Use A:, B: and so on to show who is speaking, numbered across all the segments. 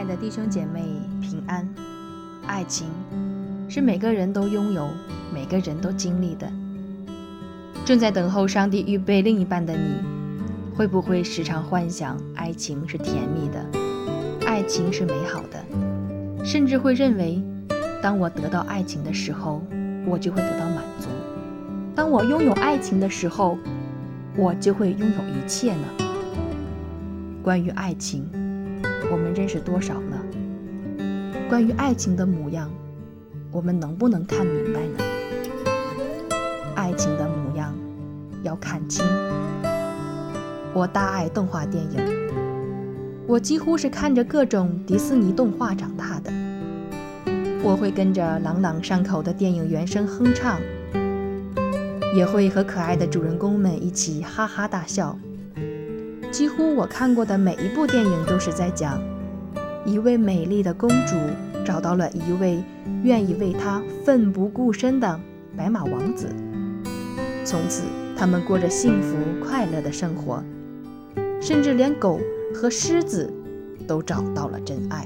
A: 爱的弟兄姐妹平安。爱情是每个人都拥有，每个人都经历的。正在等候上帝预备另一半的你，会不会时常幻想爱情是甜蜜的，爱情是美好的，甚至会认为当我得到爱情的时候，我就会得到满足，当我拥有爱情的时候，我就会拥有一切呢？关于爱情，我们认识多少呢？关于爱情的模样，我们能不能看明白呢？爱情的模样要看清。我大爱动画电影，我几乎是看着各种迪士尼动画长大的。我会跟着朗朗上口的电影原声哼唱，也会和可爱的主人公们一起哈哈大笑。几乎我看过的每一部电影都是在讲一位美丽的公主找到了一位愿意为她奋不顾身的白马王子，从此他们过着幸福快乐的生活，甚至连狗和狮子都找到了真爱。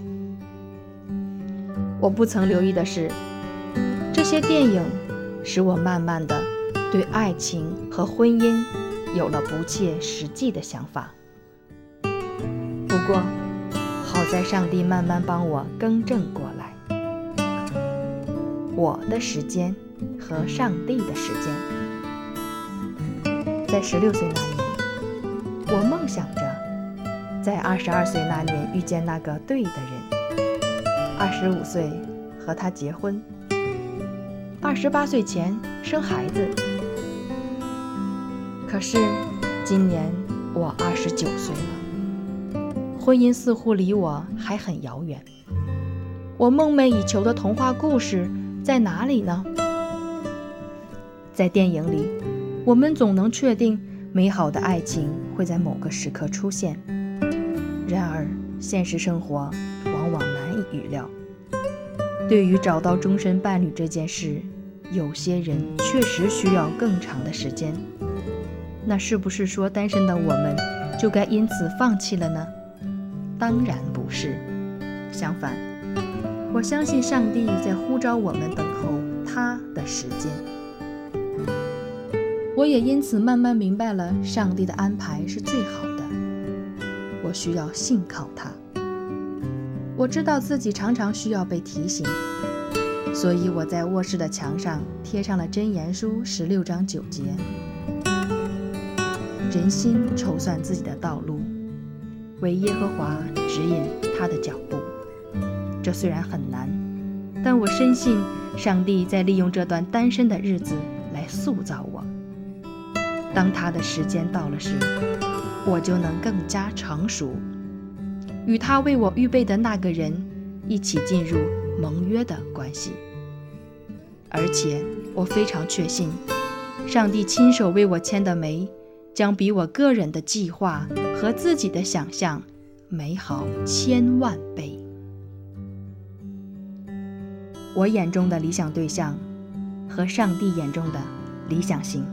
A: 我不曾留意的是，这些电影使我慢慢的对爱情和婚姻有了不切实际的想法。不过好在上帝慢慢帮我更正过来。我的时间和上帝的时间。在16岁那年，我梦想着在22岁那年遇见那个对的人，25岁和他结婚，28岁前生孩子。可是今年我29岁了，婚姻似乎离我还很遥远。我梦寐以求的童话故事在哪里呢？在电影里，我们总能确定美好的爱情会在某个时刻出现，然而现实生活往往难以预料。对于找到终身伴侣这件事，有些人确实需要更长的时间。那是不是说单身的我们就该因此放弃了呢？当然不是，相反，我相信上帝在呼召我们等候他的时间。我也因此慢慢明白了上帝的安排是最好的，我需要信靠他。我知道自己常常需要被提醒，所以我在卧室的墙上贴上了箴言书16章9节。人心筹算自己的道路，唯耶和华指引他的脚步。这虽然很难，但我深信上帝在利用这段单身的日子来塑造我。当他的时间到了时，我就能更加成熟，与他为我预备的那个人一起进入盟约的关系。而且我非常确信，上帝亲手为我签的媒将比我个人的计划和自己的想象美好1000万倍。我眼中的理想对象和上帝眼中的理想型。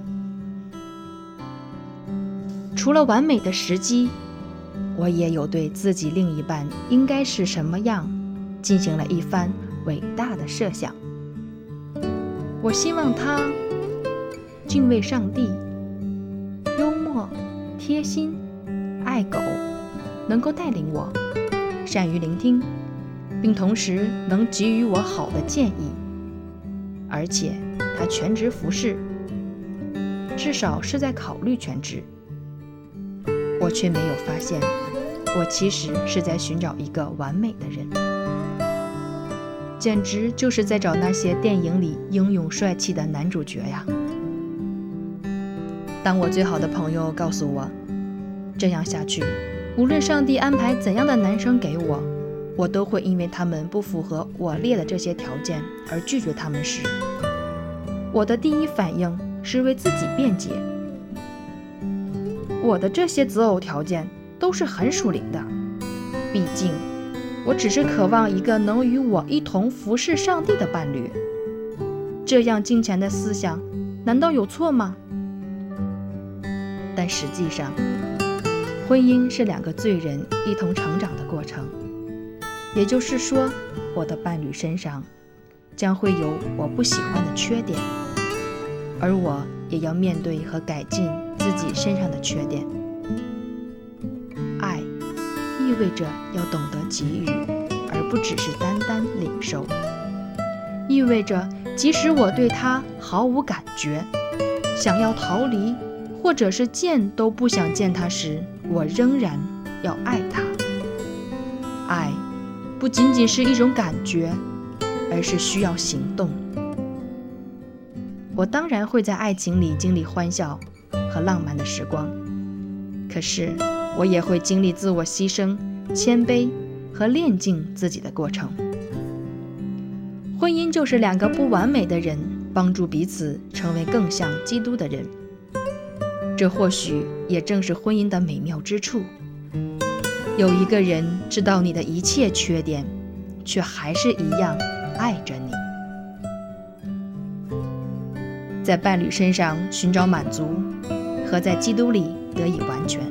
A: 除了完美的时机，我也有对自己另一半应该是什么样进行了一番伟大的设想。我希望他敬畏上帝，幽默、贴心、爱狗，能够带领我，善于聆听，并同时能给予我好的建议。而且他全职服侍，至少是在考虑全职。我却没有发现，我其实是在寻找一个完美的人，简直就是在找那些电影里英勇帅气的男主角呀。当我最好的朋友告诉我，这样下去，无论上帝安排怎样的男生给我，我都会因为他们不符合我列的这些条件而拒绝他们时，我的第一反应是为自己辩解。我的这些择偶条件都是很属灵的，毕竟我只是渴望一个能与我一同服侍上帝的伴侣。这样金钱的思想难道有错吗？但实际上，婚姻是2个罪人一同成长的过程。 也就是说，我的伴侣身上将会有我不喜欢的缺点，而我也要面对和改进自己身上的缺点。爱意味着要懂得给予，而不只是单单领受，意味着即使我对他毫无感觉，想要逃离，或者是见都不想见他时，我仍然要爱他。爱不仅仅是一种感觉，而是需要行动。我当然会在爱情里经历欢笑和浪漫的时光，可是我也会经历自我牺牲、谦卑和炼净自己的过程。婚姻就是两个不完美的人帮助彼此成为更像基督的人，这或许也正是婚姻的美妙之处。有一个人知道你的一切缺点，却还是一样爱着你。在伴侣身上寻找满足，和在基督里得以完全。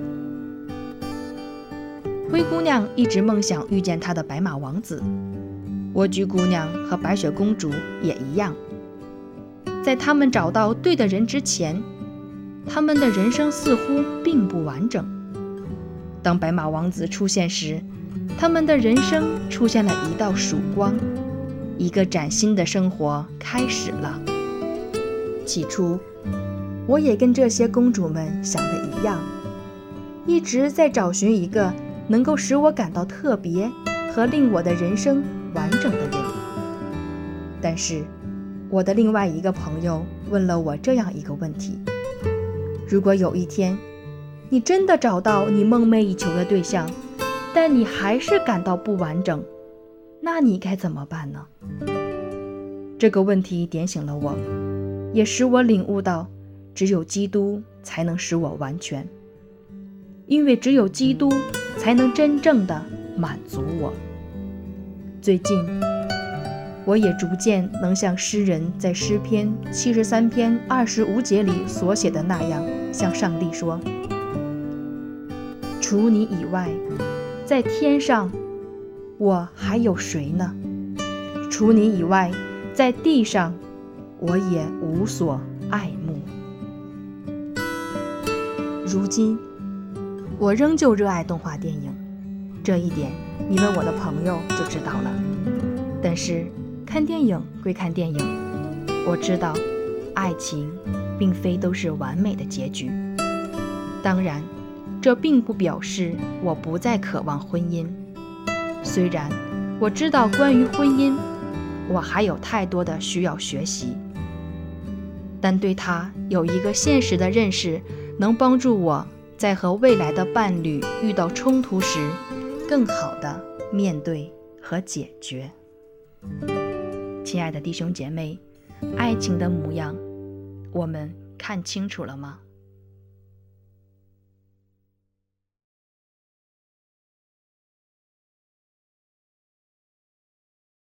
A: 灰姑娘一直梦想遇见她的白马王子，莴苣姑娘和白雪公主也一样。在他们找到对的人之前，他们的人生似乎并不完整。当白马王子出现时，他们的人生出现了一道曙光，一个崭新的生活开始了。起初，我也跟这些公主们想的一样，一直在找寻一个能够使我感到特别和令我的人生完整的人。但是，我的另外一个朋友问了我这样一个问题：如果有一天，你真的找到你梦寐以求的对象，但你还是感到不完整，那你该怎么办呢？这个问题点醒了我，也使我领悟到，只有基督才能使我完全，因为只有基督才能真正的满足我。最近，我也逐渐能像诗人在诗篇73篇25节里所写的那样，向上帝说：除你以外，在天上我还有谁呢？除你以外，在地上我也无所爱慕。如今我仍旧热爱动画电影，这一点你问我的朋友就知道了。但是看电影归看电影，我知道爱情并非都是完美的结局。当然，这并不表示我不再渴望婚姻。虽然我知道关于婚姻，我还有太多的需要学习，但对它有一个现实的认识，能帮助我在和未来的伴侣遇到冲突时，更好地面对和解决。亲爱的弟兄姐妹，爱情的模样，我们看清楚了吗？